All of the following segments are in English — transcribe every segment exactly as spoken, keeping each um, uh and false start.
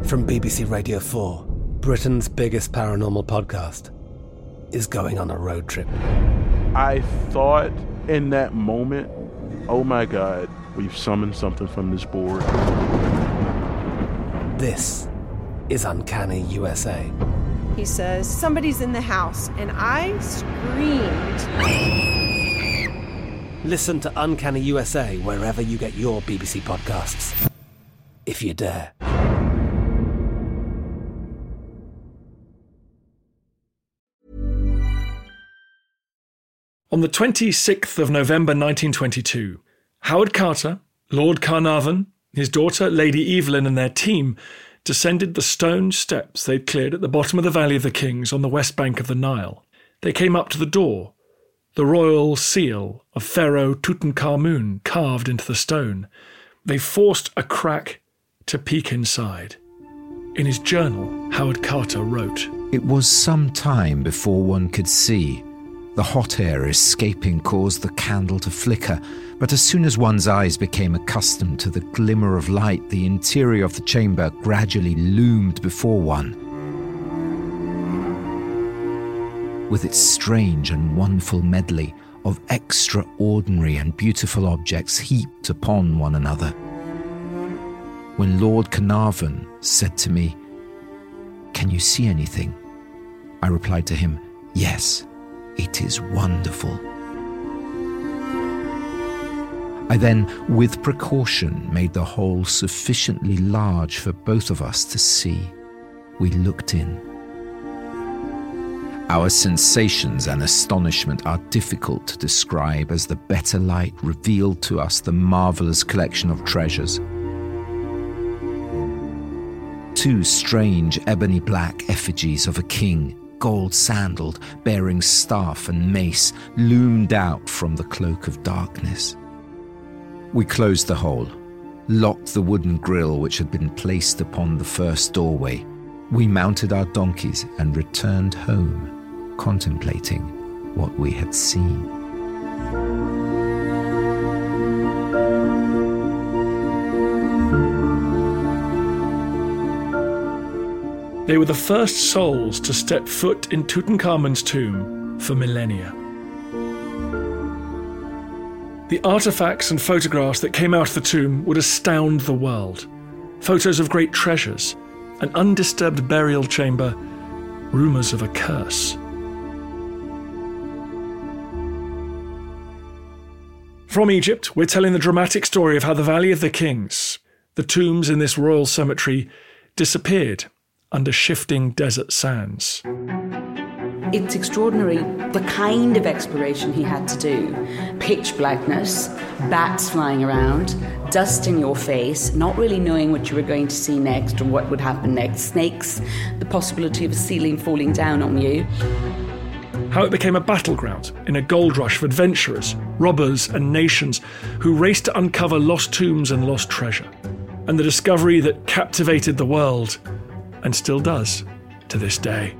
from B B C Radio four, Britain's biggest paranormal podcast, is going on a road trip. I thought in that moment, oh my God, we've summoned something from this board. This is Uncanny U S A. He says, somebody's in the house, and I screamed. Listen to Uncanny U S A wherever you get your B B C podcasts, if you dare. On the twenty-sixth of November nineteen twenty-two, Howard Carter, Lord Carnarvon, his daughter Lady Evelyn and their team descended the stone steps they'd cleared at the bottom of the Valley of the Kings on the west bank of the Nile. They came up to the door, the royal seal of Pharaoh Tutankhamun carved into the stone. They forced a crack to peek inside. In his journal, Howard Carter wrote, "It was some time before one could see. The hot air escaping caused the candle to flicker, but as soon as one's eyes became accustomed to the glimmer of light, the interior of the chamber gradually loomed before one. With its strange and wonderful medley of extraordinary and beautiful objects heaped upon one another. When Lord Carnarvon said to me, 'Can you see anything?' I replied to him, 'Yes, it is wonderful.' I then, with precaution, made the hole sufficiently large for both of us to see. We looked in. Our sensations and astonishment are difficult to describe as the better light revealed to us the marvellous collection of treasures. Two strange ebony black effigies of a king, gold-sandaled, bearing staff and mace, loomed out from the cloak of darkness. We closed the hole, locked the wooden grille which had been placed upon the first doorway. We mounted our donkeys and returned home, contemplating what we had seen. They were the first souls to step foot in Tutankhamun's tomb for millennia. The artifacts and photographs that came out of the tomb would astound the world. Photos of great treasures, an undisturbed burial chamber, rumours of a curse. From Egypt, we're telling the dramatic story of how the Valley of the Kings, the tombs in this royal cemetery, disappeared under shifting desert sands. It's extraordinary the kind of exploration he had to do. Pitch blackness, bats flying around, dust in your face, not really knowing what you were going to see next or what would happen next, snakes, the possibility of a ceiling falling down on you. How it became a battleground in a gold rush of adventurers, robbers and nations who raced to uncover lost tombs and lost treasure. And the discovery that captivated the world, and still does to this day.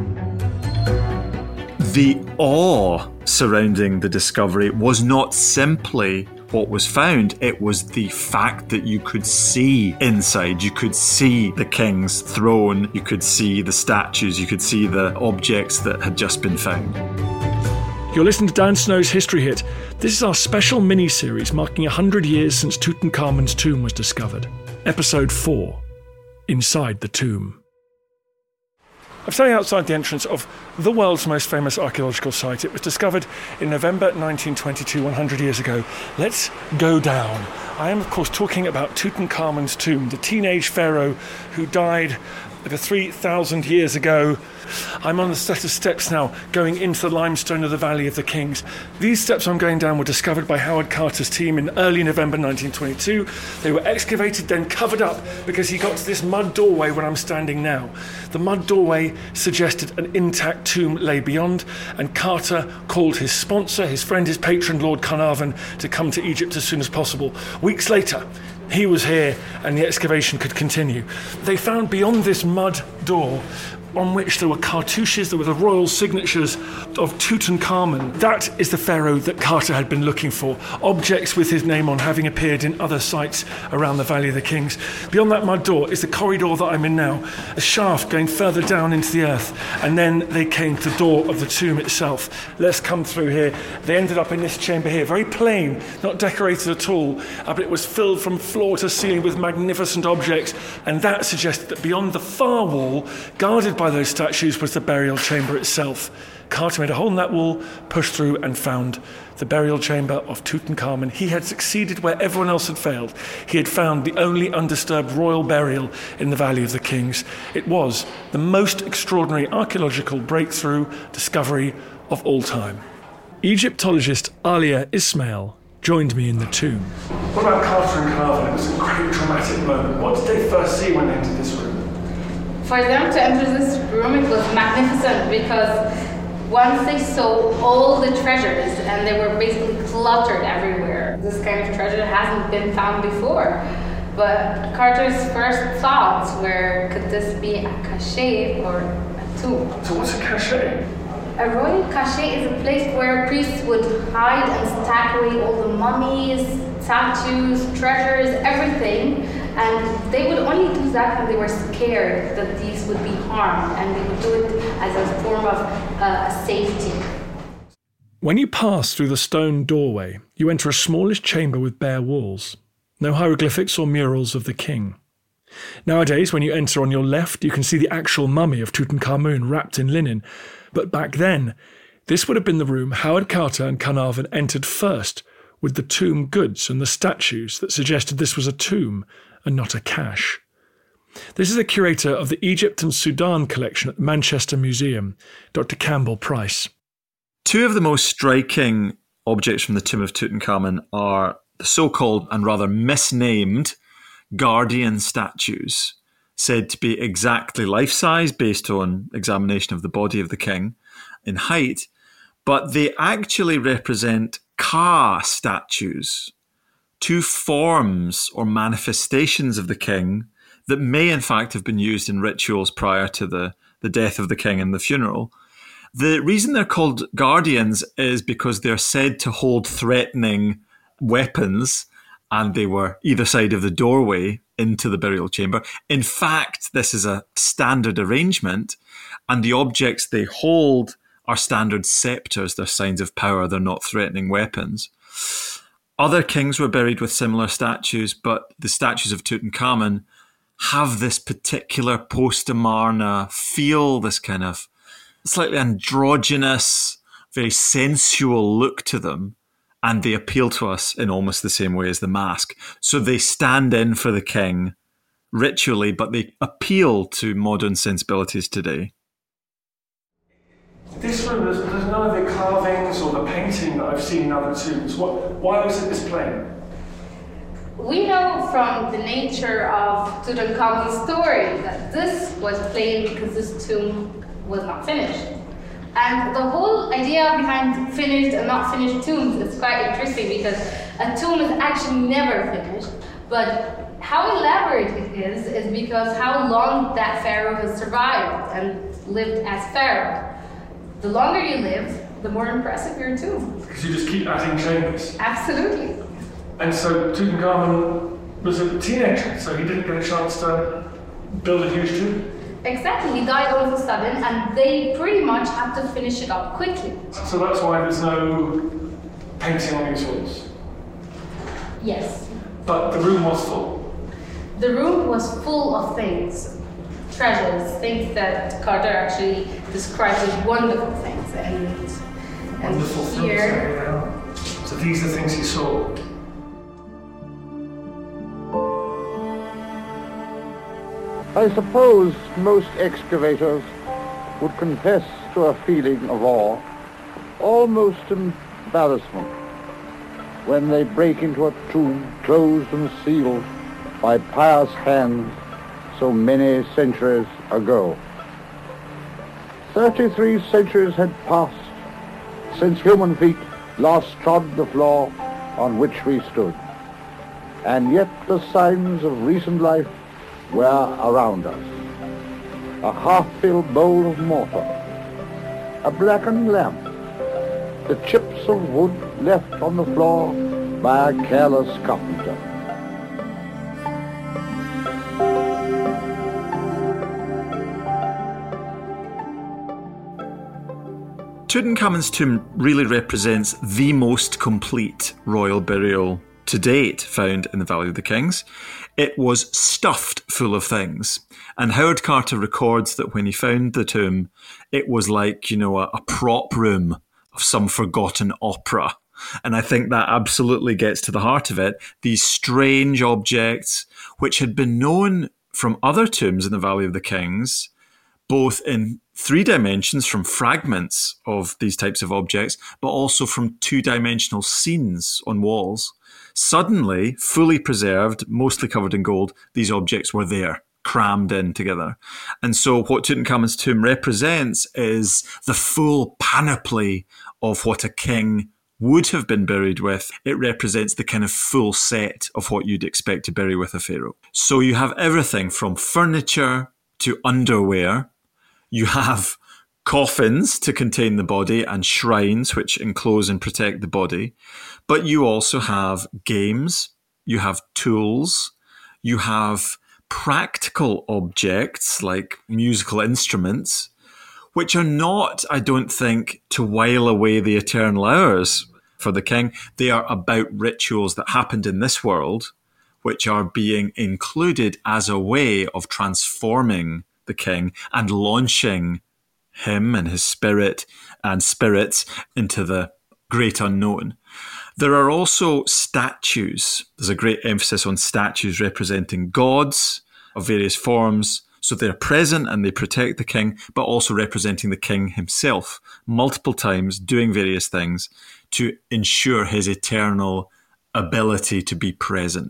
The awe surrounding the discovery was not simply what was found, it was the fact that you could see inside. You could see the king's throne, you could see the statues, you could see the objects that had just been found. You're listening to Dan Snow's History Hit. This is our special mini-series marking one hundred years since Tutankhamun's tomb was discovered. Episode four, Inside the Tomb. I'm standing outside the entrance of the world's most famous archaeological site. It was discovered in November nineteen twenty-two, one hundred years ago. Let's go down. I am, of course, talking about Tutankhamun's tomb, the teenage pharaoh who died over three thousand years ago. I'm on the set of steps now, going into the limestone of the Valley of the Kings. These steps I'm going down were discovered by Howard Carter's team in early November nineteen twenty-two. They were excavated, then covered up, because he got to this mud doorway where I'm standing now. The mud doorway suggested an intact tomb lay beyond, and Carter called his sponsor, his friend, his patron, Lord Carnarvon, to come to Egypt as soon as possible. Weeks later, he was here and the excavation could continue. They found beyond this mud door on which there were cartouches, there were the royal signatures of Tutankhamun. That is the pharaoh that Carter had been looking for. Objects with his name on having appeared in other sites around the Valley of the Kings. Beyond that mud door is the corridor that I'm in now, a shaft going further down into the earth, and then they came to the door of the tomb itself. Let's come through here. They ended up in this chamber here, very plain, not decorated at all, uh, but it was filled from floor to ceiling with magnificent objects, and that suggested that beyond the far wall, guarded by those statues, was the burial chamber itself. Carter made a hole in that wall, pushed through, and found the burial chamber of Tutankhamun. He had succeeded where everyone else had failed. He had found the only undisturbed royal burial in the Valley of the Kings. It was the most extraordinary archaeological breakthrough discovery of all time. Egyptologist Alia Ismail joined me in the tomb. What about Carter and Carnarvon? It was a great traumatic moment. What did they first see when they entered this room? For them to enter this room, it was magnificent because once they saw all the treasures, and they were basically cluttered everywhere. This kind of treasure hasn't been found before. But Carter's first thoughts were, could this be a cache or a tomb? So what's a cache? A royal cache is a place where priests would hide and stack away all the mummies, statues, treasures, everything. And they would only do that when they were scared that these would be harmed, and they would do it as a form of uh, safety. When you pass through the stone doorway, you enter a smallish chamber with bare walls. No hieroglyphics or murals of the king. Nowadays, when you enter on your left, you can see the actual mummy of Tutankhamun wrapped in linen. But back then, this would have been the room Howard Carter and Carnarvon entered first, with the tomb goods and the statues that suggested this was a tomb and not a cache. This is the curator of the Egypt and Sudan collection at the Manchester Museum, Doctor Campbell Price. Two of the most striking objects from the tomb of Tutankhamun are the so-called and rather misnamed guardian statues, said to be exactly life-size based on examination of the body of the king in height, but they actually represent Ka statues, two forms or manifestations of the king that may in fact have been used in rituals prior to the, the death of the king and the funeral. The reason they're called guardians is because they're said to hold threatening weapons, and they were either side of the doorway into the burial chamber. In fact, this is a standard arrangement, and the objects they hold are standard scepters. They're signs of power. They're not threatening weapons. Other kings were buried with similar statues, but the statues of Tutankhamun have this particular post-Amarna feel, this kind of slightly androgynous, very sensual look to them, and they appeal to us in almost the same way as the mask. So they stand in for the king ritually, but they appeal to modern sensibilities today. This room, there's, there's none of the carvings or the painting that I've seen in other tombs. What, why was it this plain? We know from the nature of Tutankhamun's story that this was plain because this tomb was not finished. And the whole idea behind finished and not finished tombs is quite interesting because a tomb is actually never finished, but how elaborate it is is because how long that pharaoh has survived and lived as pharaoh. The longer you live, the more impressive your tomb. Because you just keep adding chambers. Absolutely. And so Tutankhamun was a teenager, so he didn't get a chance to build a huge tomb. Exactly, he died all of a sudden, and they pretty much have to finish it up quickly. So that's why there's no painting on these walls. Yes. But the room was full. The room was full of things, treasures, things that Carter actually described as wonderful things. And, and wonderful here, things. So these are the things he saw. I suppose most excavators would confess to a feeling of awe, almost embarrassment, when they break into a tomb closed and sealed by pious hands so many centuries ago. Thirty-three centuries had passed since human feet last trod the floor on which we stood, and yet the signs of recent life were around us. a half-filled bowl of mortar, a blackened lamp, the chips of wood left on the floor by a careless carpenter. Tutankhamun's tomb really represents the most complete royal burial to date found in the Valley of the Kings. It was stuffed full of things. And Howard Carter records that when he found the tomb, it was like, you know, a, a prop room of some forgotten opera. And I think that absolutely gets to the heart of it. These strange objects, which had been known from other tombs in the Valley of the Kings, both in three dimensions from fragments of these types of objects, but also from two-dimensional scenes on walls. Suddenly, fully preserved, mostly covered in gold, these objects were there, crammed in together. And so what Tutankhamun's tomb represents is the full panoply of what a king would have been buried with. It represents the kind of full set of what you'd expect to bury with a pharaoh. So you have everything from furniture to underwear. You have coffins to contain the body and shrines which enclose and protect the body. But you also have games, you have tools, you have practical objects like musical instruments, which are not, I don't think, to while away the eternal hours for the king. They are about rituals that happened in this world, which are being included as a way of transforming the king and launching him and his spirit and spirits into the great unknown. There are also statues. There's a great emphasis on statues representing gods of various forms. So they're present and they protect the king, but also representing the king himself multiple times, doing various things to ensure his eternal ability to be present.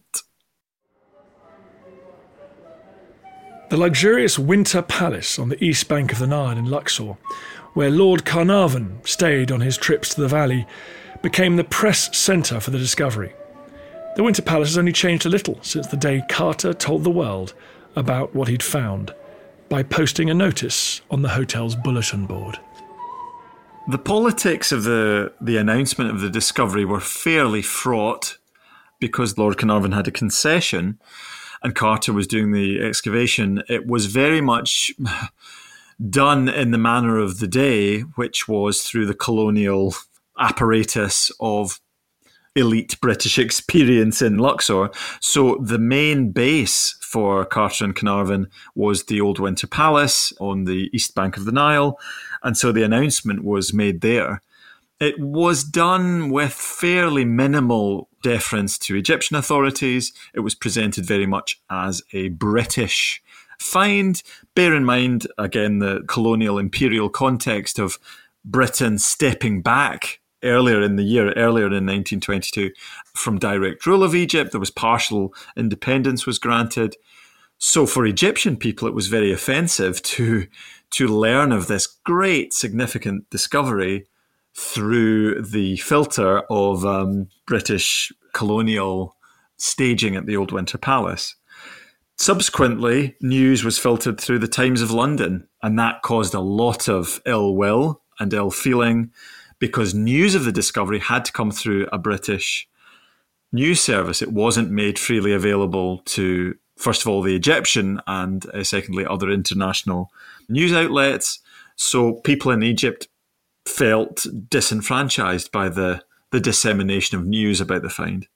The luxurious Winter Palace on the east bank of the Nile in Luxor, where Lord Carnarvon stayed on his trips to the valley, became the press centre for the discovery. The Winter Palace has only changed a little since the day Carter told the world about what he'd found by posting a notice on the hotel's bulletin board. The politics of the, the announcement of the discovery were fairly fraught because Lord Carnarvon had a concession and Carter was doing the excavation. It was very much done in the manner of the day, which was through the colonial apparatus of elite British experience in Luxor. So the main base for Carter and Carnarvon was the old Winter Palace on the east bank of the Nile. And so the announcement was made there. It was done with fairly minimal deference to Egyptian authorities. It was presented very much as a British find. Bear in mind, again, the colonial imperial context of Britain stepping back earlier in the year, earlier in nineteen twenty-two, from direct rule of Egypt. There was partial independence was granted. So for Egyptian people, it was very offensive to, to learn of this great, significant discovery through the filter of um, British colonial staging at the old Winter Palace. Subsequently, news was filtered through the Times of London, and that caused a lot of ill will and ill feeling because news of the discovery had to come through a British news service. It wasn't made freely available to, first of all, the Egyptian and uh, secondly, other international news outlets. So people in Egypt felt disenfranchised by the, the dissemination of news about the find.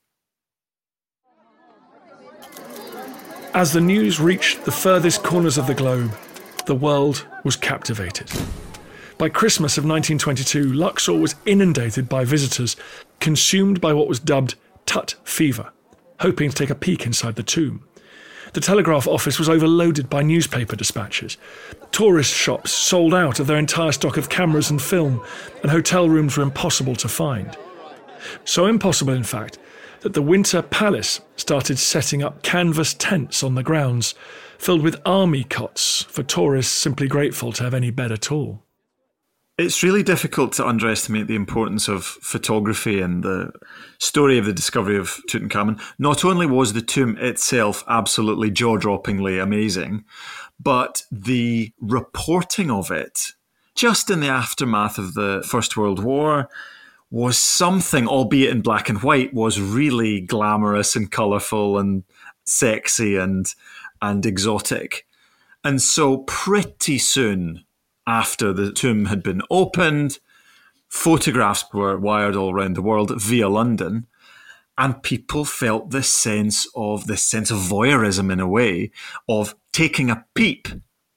As the news reached the furthest corners of the globe, the world was captivated. By Christmas of nineteen twenty-two, Luxor was inundated by visitors, consumed by what was dubbed Tut fever, hoping to take a peek inside the tomb. The telegraph office was overloaded by newspaper dispatches. Tourist shops sold out of their entire stock of cameras and film, and hotel rooms were impossible to find. So impossible, in fact, that the Winter Palace started setting up canvas tents on the grounds, filled with army cots for tourists simply grateful to have any bed at all. It's really difficult to underestimate the importance of photography in the story of the discovery of Tutankhamun. Not only was the tomb itself absolutely jaw-droppingly amazing, but the reporting of it, just in the aftermath of the First World War, was something, albeit in black and white, was really glamorous and colourful and sexy and and exotic. And so pretty soon after the tomb had been opened, photographs were wired all around the world via London, and people felt this sense of this sense of voyeurism in a way, of taking a peep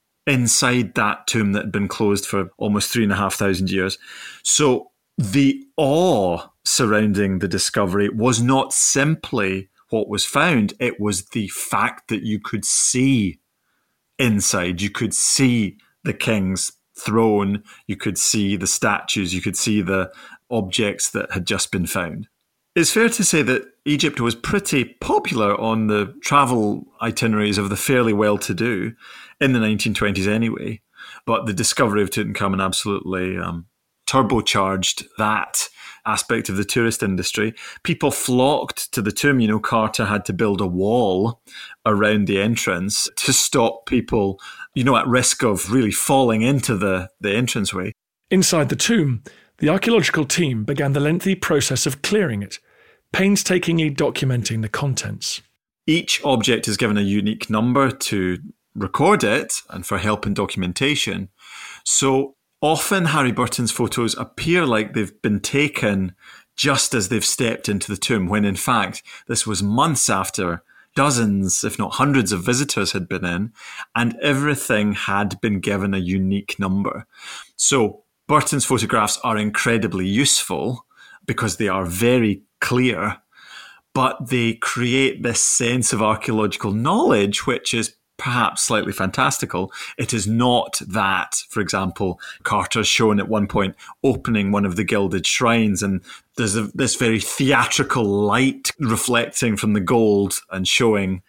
inside that tomb that had been closed for almost three and a half thousand years. So the awe surrounding the discovery was not simply what was found, it was the fact that you could see inside, you could see the king's throne, you could see the statues, you could see the objects that had just been found. It's fair to say that Egypt was pretty popular on the travel itineraries of the fairly well-to-do in the nineteen twenties anyway, but the discovery of Tutankhamun absolutely um, turbocharged that aspect of the tourist industry. People flocked to the tomb. You know, Carter had to build a wall around the entrance to stop people, you know, at risk of really falling into the, the entranceway. Inside the tomb, the archaeological team began the lengthy process of clearing it, painstakingly documenting the contents. Each object is given a unique number to record it and for help in documentation. So often Harry Burton's photos appear like they've been taken just as they've stepped into the tomb, when in fact this was months after dozens, if not hundreds of visitors had been in, and everything had been given a unique number. So Burton's photographs are incredibly useful because they are very clear, but they create this sense of archaeological knowledge which is perhaps slightly fantastical. It is not that, for example, Carter's shown at one point opening one of the gilded shrines, and there's a, this very theatrical light reflecting from the gold and showing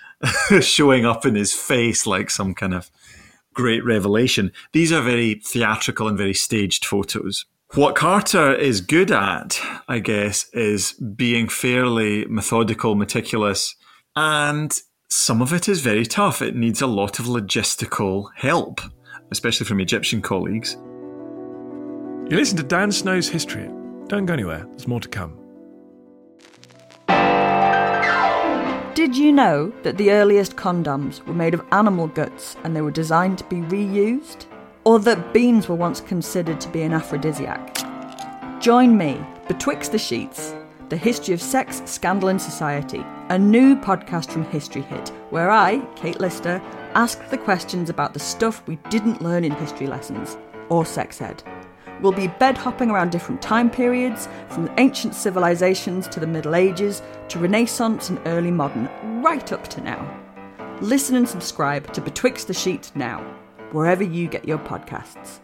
showing up in his face like some kind of great revelation. These are very theatrical and very staged photos. What Carter is good at, I guess, is being fairly methodical, meticulous, and some of it is very tough. It needs a lot of logistical help, especially from Egyptian colleagues. You listen to Dan Snow's History. Don't go anywhere, there's more to come. Did you know that the earliest condoms were made of animal guts and they were designed to be reused? Or that beans were once considered to be an aphrodisiac? Join me, Betwixt the Sheets, the history of sex, scandal and society, a new podcast from History Hit, where I, Kate Lister, ask the questions about the stuff we didn't learn in history lessons, or sex ed. We'll be bed-hopping around different time periods, from ancient civilizations to the Middle Ages, to Renaissance and early modern, right up to now. Listen and subscribe to Betwixt the Sheets now, wherever you get your podcasts.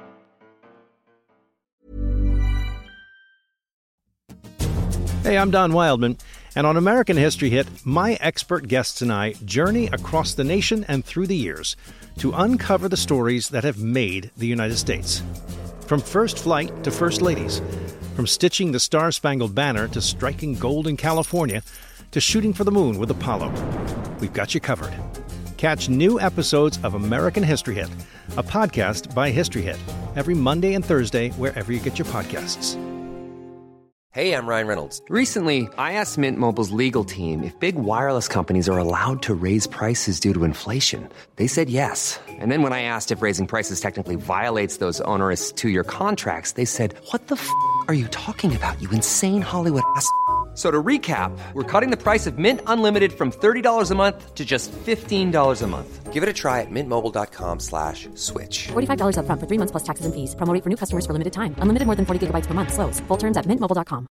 Hey, I'm Don Wildman, and on American History Hit, my expert guests and I journey across the nation and through the years to uncover the stories that have made the United States. From first flight to first ladies, from stitching the Star-Spangled Banner to striking gold in California, to shooting for the moon with Apollo, we've got you covered. Catch new episodes of American History Hit, a podcast by History Hit, every Monday and Thursday wherever you get your podcasts. Hey, I'm Ryan Reynolds. Recently, I asked Mint Mobile's legal team if big wireless companies are allowed to raise prices due to inflation. They said yes. And then when I asked if raising prices technically violates those onerous two-year contracts, they said, what the f*** are you talking about, you insane Hollywood ass f- So to recap, we're cutting the price of Mint Unlimited from thirty dollars a month to just fifteen dollars a month. Give it a try at mintmobile.com slash switch. forty-five dollars up front for three months plus taxes and fees. Promo rate for new customers for limited time. Unlimited more than forty gigabytes per month. Slows full terms at mint mobile dot com.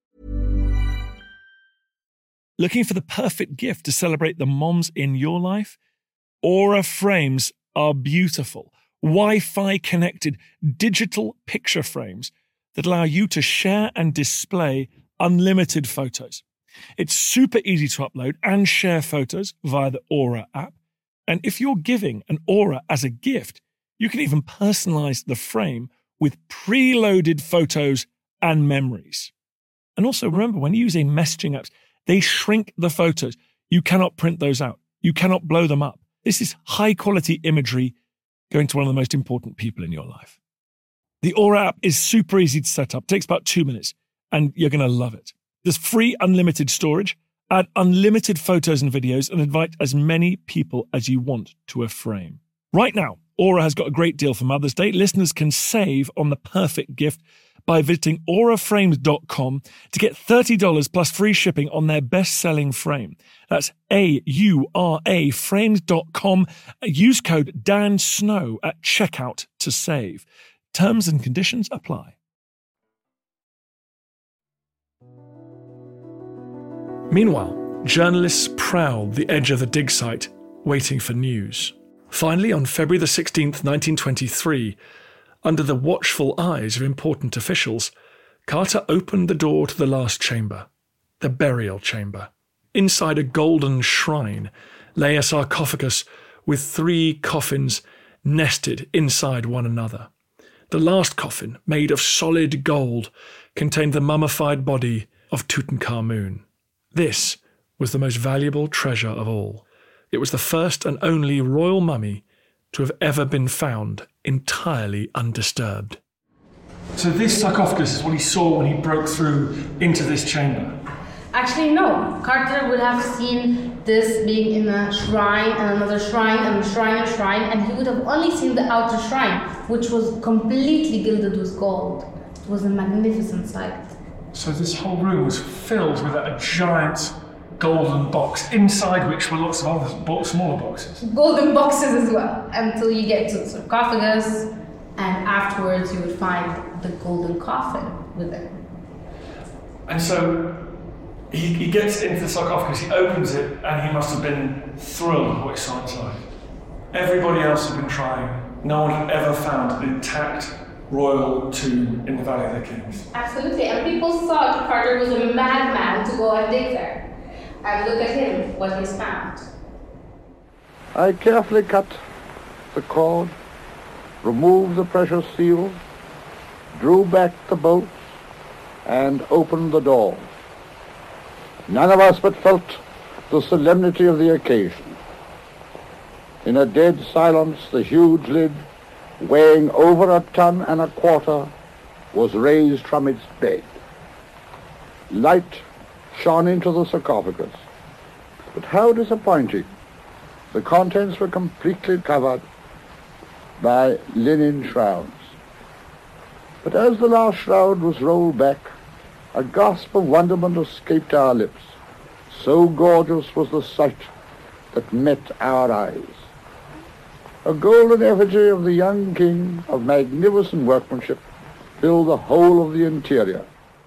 Looking for the perfect gift to celebrate the moms in your life? Aura frames are beautiful, Wi-Fi connected digital picture frames that allow you to share and display unlimited photos. It's super easy to upload and share photos via the Aura app. And if you're giving an Aura as a gift, you can even personalize the frame with preloaded photos and memories. And also remember, when you're using messaging apps, they shrink the photos. You cannot print those out. You cannot blow them up. This is high quality imagery going to one of the most important people in your life. The Aura app is super easy to set up. It takes about two minutes and you're going to love it. There's free unlimited storage, add unlimited photos and videos, and invite as many people as you want to a frame. Right now, Aura has got a great deal for Mother's Day. Listeners can save on the perfect gift by visiting aura frames dot com to get thirty dollars plus free shipping on their best-selling frame. That's A U R A frames dot com. Use code Dan Snow at checkout to save. Terms and conditions apply. Meanwhile, journalists prowled the edge of the dig site, waiting for news. Finally, on February the sixteenth, nineteen twenty-three, under the watchful eyes of important officials, Carter opened the door to the last chamber, the burial chamber. Inside a golden shrine lay a sarcophagus with three coffins nested inside one another. The last coffin, made of solid gold, contained the mummified body of Tutankhamun. This was the most valuable treasure of all. It was the first and only royal mummy to have ever been found entirely undisturbed. So this sarcophagus is what he saw when he broke through into this chamber? Actually, no. Carter would have seen this being in a shrine and another shrine and a shrine and shrine, and he would have only seen the outer shrine, which was completely gilded with gold. It was a magnificent sight. So this whole room was filled with a giant golden box, inside which were lots of other bo- smaller boxes. Golden boxes as well, until you get to the sarcophagus, and afterwards you would find the golden coffin within. And so he, he gets into the sarcophagus, he opens it, and he must have been thrilled with what he saw inside. Everybody else had been trying. No one had ever found an intact royal tomb in the Valley of the Kings. Absolutely, and people thought Carter was a madman to go and dig there. And look at him, what he's found. I carefully cut the cord, removed the precious seal, drew back the bolts, and opened the door. None of us but felt the solemnity of the occasion. In a dead silence, the huge lid, weighing over a ton and a quarter, was raised from its bed. Light shone into the sarcophagus. But how disappointing. The contents were completely covered by linen shrouds. But as the last shroud was rolled back, a gasp of wonderment escaped our lips. So gorgeous was the sight that met our eyes. A golden effigy of the young king of magnificent workmanship filled the whole of the interior.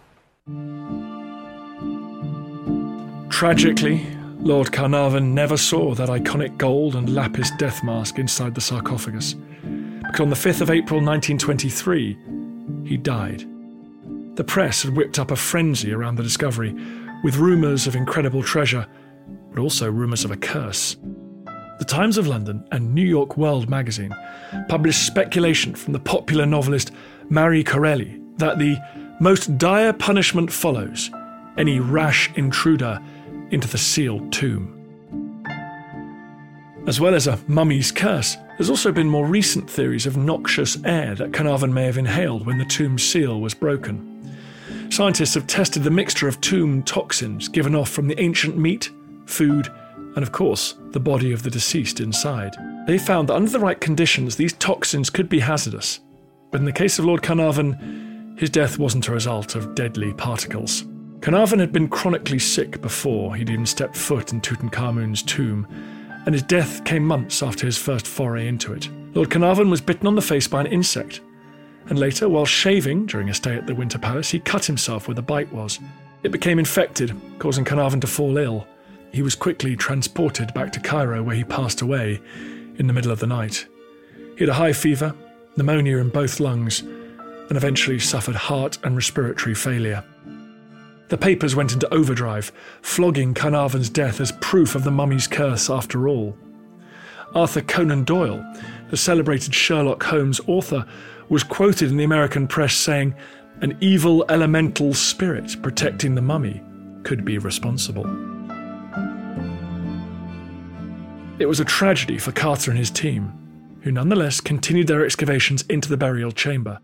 Tragically, Lord Carnarvon never saw that iconic gold and lapis death mask inside the sarcophagus, because on the fifth of April nineteen twenty-three, he died. The press had whipped up a frenzy around the discovery, with rumours of incredible treasure, but also rumours of a curse. The Times of London and New York World magazine published speculation from the popular novelist Marie Corelli that the most dire punishment follows any rash intruder into the sealed tomb. As well as a mummy's curse, there's also been more recent theories of noxious air that Carnarvon may have inhaled when the tomb seal was broken. Scientists have tested the mixture of tomb toxins given off from the ancient meat, food, and of course, the body of the deceased inside. They found that under the right conditions, these toxins could be hazardous. But in the case of Lord Carnarvon, his death wasn't a result of deadly particles. Carnarvon had been chronically sick before he'd even stepped foot in Tutankhamun's tomb, and his death came months after his first foray into it. Lord Carnarvon was bitten on the face by an insect, and later, while shaving during a stay at the Winter Palace, he cut himself where the bite was. It became infected, causing Carnarvon to fall ill. He was quickly transported back to Cairo, where he passed away in the middle of the night. He had a high fever, pneumonia in both lungs, and eventually suffered heart and respiratory failure. The papers went into overdrive, flogging Carnarvon's death as proof of the mummy's curse after all. Arthur Conan Doyle, the celebrated Sherlock Holmes author, was quoted in the American press saying, "An evil elemental spirit protecting the mummy could be responsible." It was a tragedy for Carter and his team, who nonetheless continued their excavations into the burial chamber.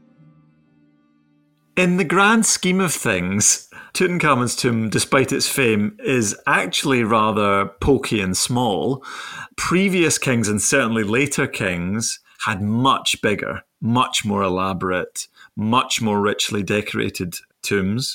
In the grand scheme of things, Tutankhamun's tomb, despite its fame, is actually rather pokey and small. Previous kings, and certainly later kings, had much bigger, much more elaborate, much more richly decorated tombs.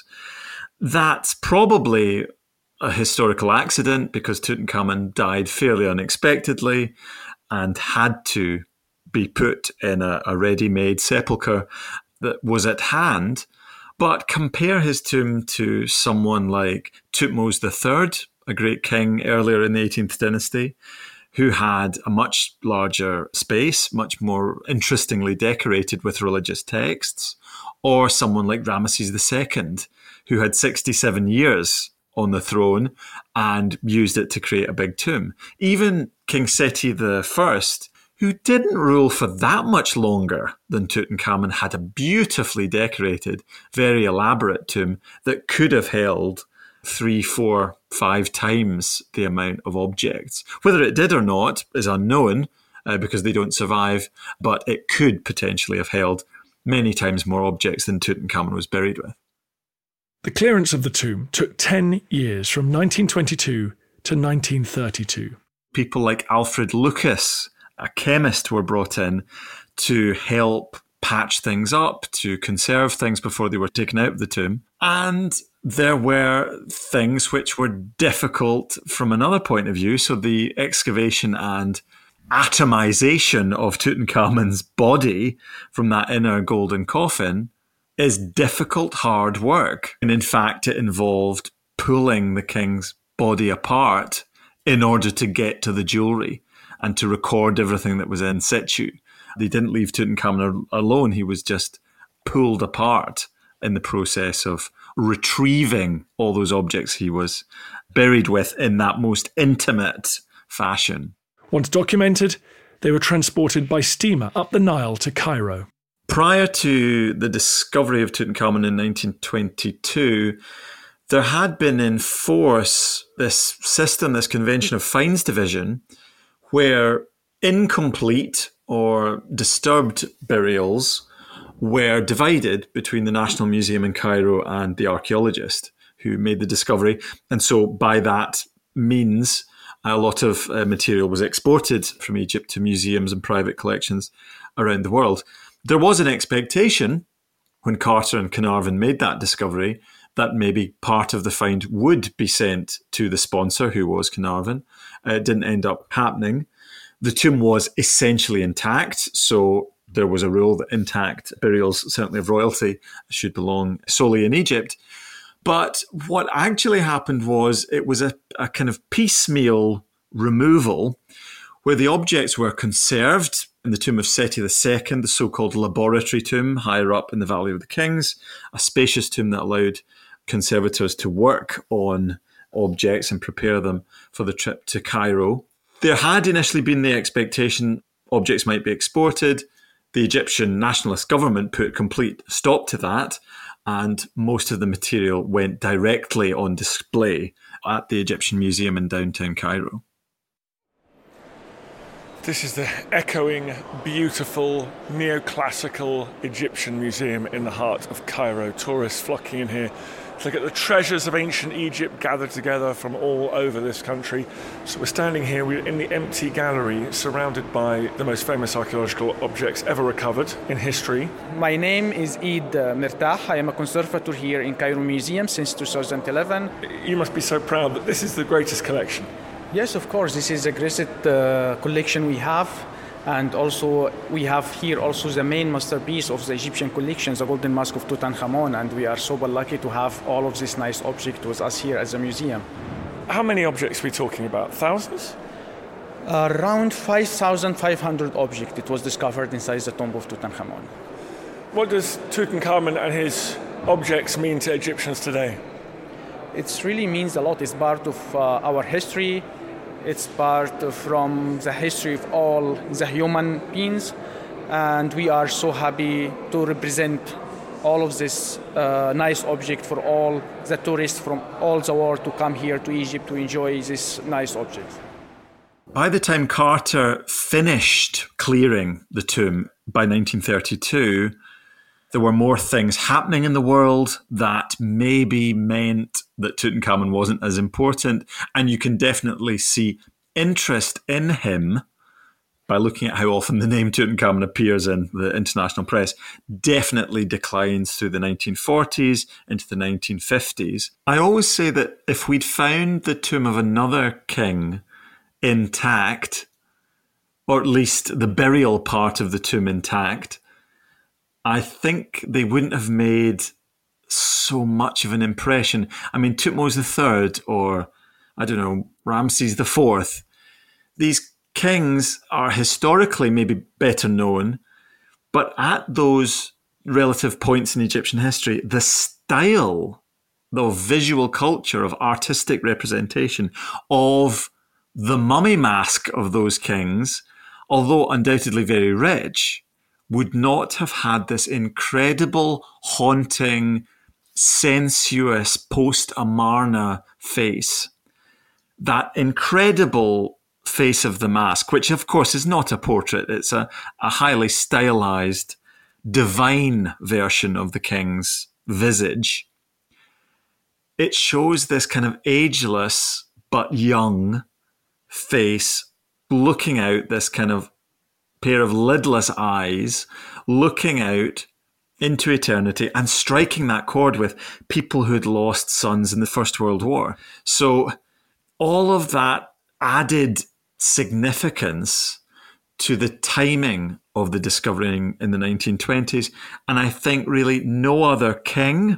That's probably a historical accident because Tutankhamun died fairly unexpectedly and had to be put in a, a ready-made sepulchre that was at hand. But compare his tomb to someone like Thutmose the Third, a great king earlier in the eighteenth dynasty, who had a much larger space, much more interestingly decorated with religious texts, or someone like Ramesses the Second, who had sixty-seven years on the throne and used it to create a big tomb. Even King Seti the First, who didn't rule for that much longer than Tutankhamun, had a beautifully decorated, very elaborate tomb that could have held three, four, five times the amount of objects. Whether it did or not is unknown uh, because they don't survive, but it could potentially have held many times more objects than Tutankhamun was buried with. The clearance of the tomb took ten years, from nineteen twenty-two to nineteen thirty-two. People like Alfred Lucas, a chemist, were brought in to help patch things up, to conserve things before they were taken out of the tomb. And there were things which were difficult from another point of view. So the excavation and atomization of Tutankhamun's body from that inner golden coffin is difficult, hard work. And in fact, it involved pulling the king's body apart in order to get to the jewellery and to record everything that was in situ. They didn't leave Tutankhamun alone. He was just pulled apart in the process of retrieving all those objects he was buried with in that most intimate fashion. Once documented, they were transported by steamer up the Nile to Cairo. Prior to the discovery of Tutankhamun in nineteen twenty-two, there had been in force this system, this convention of finds division, where incomplete or disturbed burials were divided between the National Museum in Cairo and the archaeologist who made the discovery. And so by that means, a lot of uh, material was exported from Egypt to museums and private collections around the world. There was an expectation when Carter and Carnarvon made that discovery that maybe part of the find would be sent to the sponsor, who was Carnarvon. Uh, it didn't end up happening. The tomb was essentially intact, so there was a rule that intact burials, certainly of royalty, should belong solely in Egypt. But what actually happened was it was a, a kind of piecemeal removal where the objects were conserved in the tomb of Seti the Second, the so-called laboratory tomb higher up in the Valley of the Kings, a spacious tomb that allowed conservators to work on objects and prepare them for the trip to Cairo. There had initially been the expectation objects might be exported. The Egyptian nationalist government put a complete stop to that, and most of the material went directly on display at the Egyptian Museum in downtown Cairo. This is the echoing, beautiful, neoclassical Egyptian museum in the heart of Cairo. Tourists flocking in here to look at the treasures of ancient Egypt gathered together from all over this country. So we're standing here, we're in the empty gallery surrounded by the most famous archaeological objects ever recovered in history. My name is Eid Mirtah. I am a conservator here in Cairo Museum since two thousand eleven. You must be so proud that this is the greatest collection. Yes, of course. This is the greatest uh, collection we have. And also, we have here also the main masterpiece of the Egyptian collection, the Golden Mask of Tutankhamun. And we are so lucky to have all of this nice object with us here at the museum. How many objects are we talking about? Thousands? Uh, around five thousand five hundred objects it was discovered inside the tomb of Tutankhamun. What does Tutankhamun and his objects mean to Egyptians today? It really means a lot. It's part of uh, our history. It's part from the history of all the human beings, and we are so happy to represent all of this uh, nice object for all the tourists from all the world to come here to Egypt to enjoy this nice object. By the time Carter finished clearing the tomb by nineteen thirty-two, there were more things happening in the world that maybe meant that Tutankhamun wasn't as important. And you can definitely see interest in him by looking at how often the name Tutankhamun appears in the international press, definitely declines through the nineteen forties into the nineteen fifties. I always say that if we'd found the tomb of another king intact, or at least the burial part of the tomb intact, I think they wouldn't have made so much of an impression. I mean, Thutmose the Third or, I don't know, Ramses the Fourth, these kings are historically maybe better known, but at those relative points in Egyptian history, the style, the visual culture of artistic representation of the mummy mask of those kings, although undoubtedly very rich, would not have had this incredible, haunting, sensuous post-Amarna face. That incredible face of the mask, which of course is not a portrait, it's a, a highly stylized, divine version of the king's visage. It shows this kind of ageless but young face looking out, this kind of pair of lidless eyes looking out into eternity and striking that chord with people who'd lost sons in the First World War. So all of that added significance to the timing of the discovery in the nineteen twenties. And I think really no other king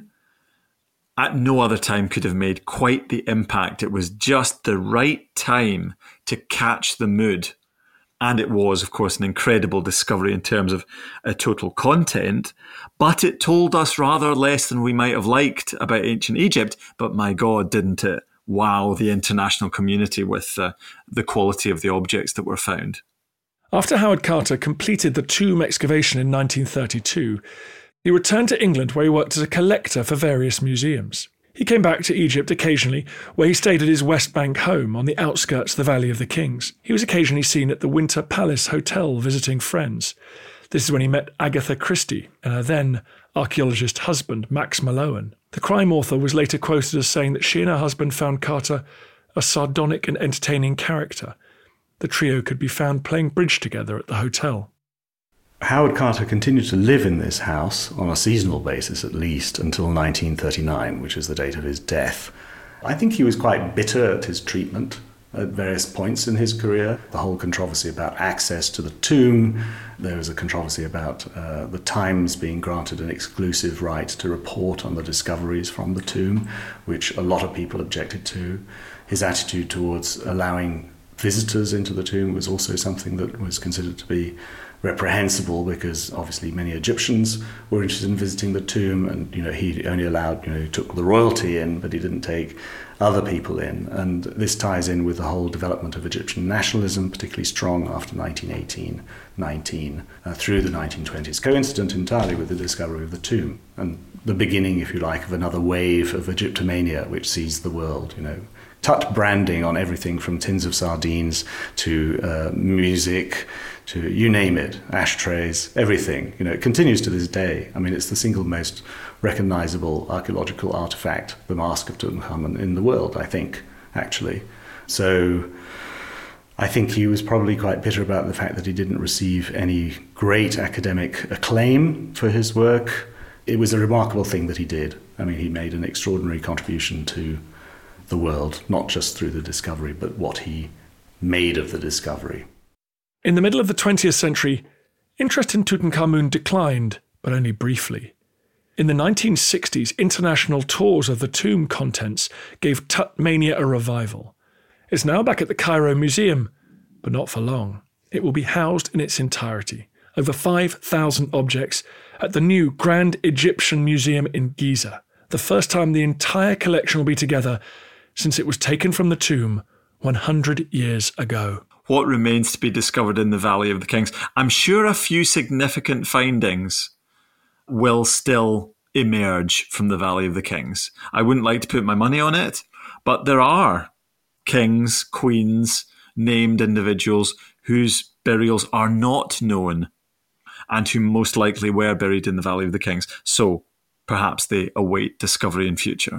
at no other time could have made quite the impact. It was just the right time to catch the mood. And it was, of course, an incredible discovery in terms of uh, total content. But it told us rather less than we might have liked about ancient Egypt. But my God, didn't it wow the international community with uh, the quality of the objects that were found. After Howard Carter completed the tomb excavation in nineteen thirty-two, he returned to England where he worked as a collector for various museums. He came back to Egypt occasionally, where he stayed at his West Bank home on the outskirts of the Valley of the Kings. He was occasionally seen at the Winter Palace Hotel visiting friends. This is when he met Agatha Christie and her then archaeologist husband, Max Malone. The crime author was later quoted as saying that she and her husband found Carter a sardonic and entertaining character. The trio could be found playing bridge together at the hotel. Howard Carter continued to live in this house, on a seasonal basis at least, until nineteen thirty-nine, which is the date of his death. I think he was quite bitter at his treatment at various points in his career. The whole controversy about access to the tomb. There was a controversy about uh, the Times being granted an exclusive right to report on the discoveries from the tomb, which a lot of people objected to. His attitude towards allowing visitors into the tomb was also something that was considered to be reprehensible, because obviously many Egyptians were interested in visiting the tomb, and you know he only allowed, you know, he took the royalty in, but he didn't take other people in. And this ties in with the whole development of Egyptian nationalism, particularly strong after nineteen eighteen nineteen, uh, through the nineteen twenties, coincident entirely with the discovery of the tomb and the beginning, if you like, of another wave of Egyptomania which sees the world, you know, tucked branding on everything from tins of sardines to uh, music to you name it, ashtrays, everything. You know, it continues to this day. I mean, it's the single most recognizable archaeological artifact, the Mask of Tutankhamun, in the world, I think, actually. So I think he was probably quite bitter about the fact that he didn't receive any great academic acclaim for his work. It was a remarkable thing that he did. I mean, he made an extraordinary contribution to the world, not just through the discovery, but what he made of the discovery. In the middle of the twentieth century, interest in Tutankhamun declined, but only briefly. In the nineteen sixties, international tours of the tomb contents gave Tutmania a revival. It's now back at the Cairo Museum, but not for long. It will be housed in its entirety, over five thousand objects, at the new Grand Egyptian Museum in Giza, the first time the entire collection will be together since it was taken from the tomb one hundred years ago. What remains to be discovered in the Valley of the Kings? I'm sure a few significant findings will still emerge from the Valley of the Kings. I wouldn't like to put my money on it, but there are kings, queens, named individuals whose burials are not known and who most likely were buried in the Valley of the Kings. So perhaps they await discovery in future.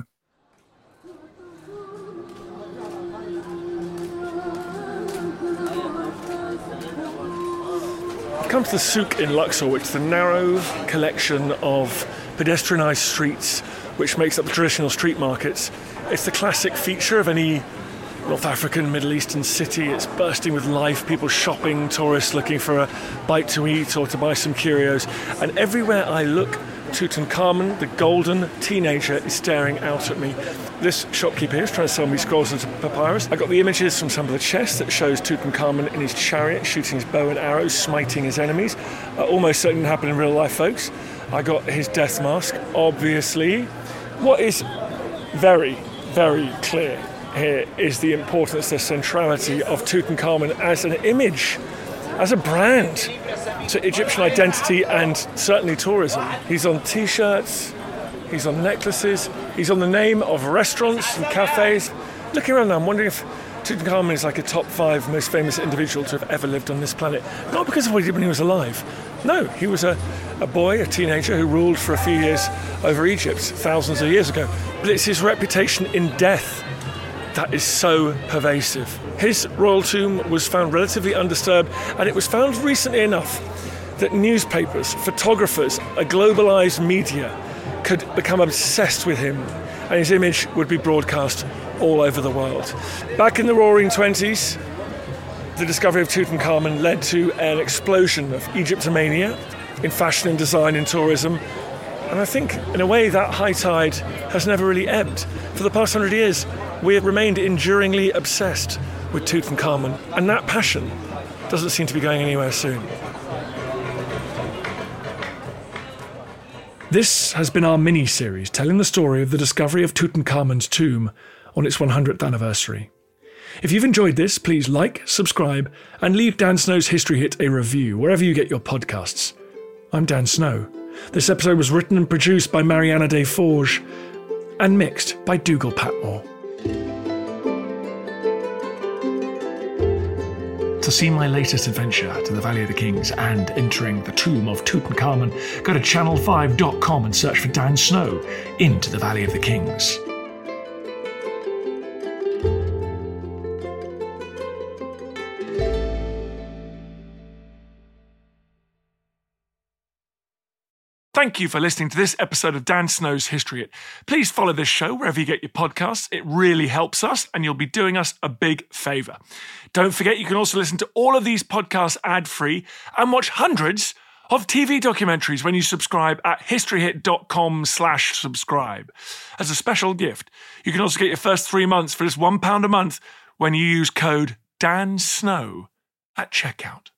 I've come to the souk in Luxor, which is the narrow collection of pedestrianised streets which makes up the traditional street markets. It's the classic feature of any North African, Middle Eastern city. It's bursting with life, people shopping, tourists looking for a bite to eat or to buy some curios. And everywhere I look, Tutankhamun, the golden teenager, is staring out at me. This shopkeeper here is trying to sell me scrolls and papyrus. I got the images from some of the chests that shows Tutankhamun in his chariot, shooting his bow and arrows, smiting his enemies. Uh, almost certain to happen in real life, folks. I got his death mask, obviously. What is very, very clear here is the importance, the centrality of Tutankhamun as an image, as a brand to Egyptian identity and certainly tourism. He's on T-shirts, he's on necklaces, he's on the name of restaurants and cafes. Looking around now, I'm wondering if Tutankhamun is like a top five most famous individual to have ever lived on this planet. Not because of what he did when he was alive. No, he was a, a boy, a teenager who ruled for a few years over Egypt thousands of years ago. But it's his reputation in death that is so pervasive. His royal tomb was found relatively undisturbed, and it was found recently enough that newspapers, photographers, a globalized media could become obsessed with him, and his image would be broadcast all over the world. Back in the Roaring Twenties, the discovery of Tutankhamun led to an explosion of Egyptomania in fashion and design and tourism. And I think, in a way, that high tide has never really ebbed. For the past hundred years, we have remained enduringly obsessed with Tutankhamun, and that passion doesn't seem to be going anywhere soon. This has been our mini-series telling the story of the discovery of Tutankhamun's tomb on its one hundredth anniversary. If you've enjoyed this, please like, subscribe, and leave Dan Snow's History Hit a review wherever you get your podcasts. I'm Dan Snow. This episode was written and produced by Mariana de Forge and mixed by Dougal Patmore. To see my latest adventure to the Valley of the Kings and entering the tomb of Tutankhamun, go to channel five dot com and search for Dan Snow into the Valley of the Kings. Thank you for listening to this episode of Dan Snow's History Hit. Please follow this show wherever you get your podcasts. It really helps us, and you'll be doing us a big favour. Don't forget, you can also listen to all of these podcasts ad-free and watch hundreds of T V documentaries when you subscribe at historyhit.com slash subscribe. As a special gift, you can also get your first three months for just one pound a month when you use code DANSNOW at checkout.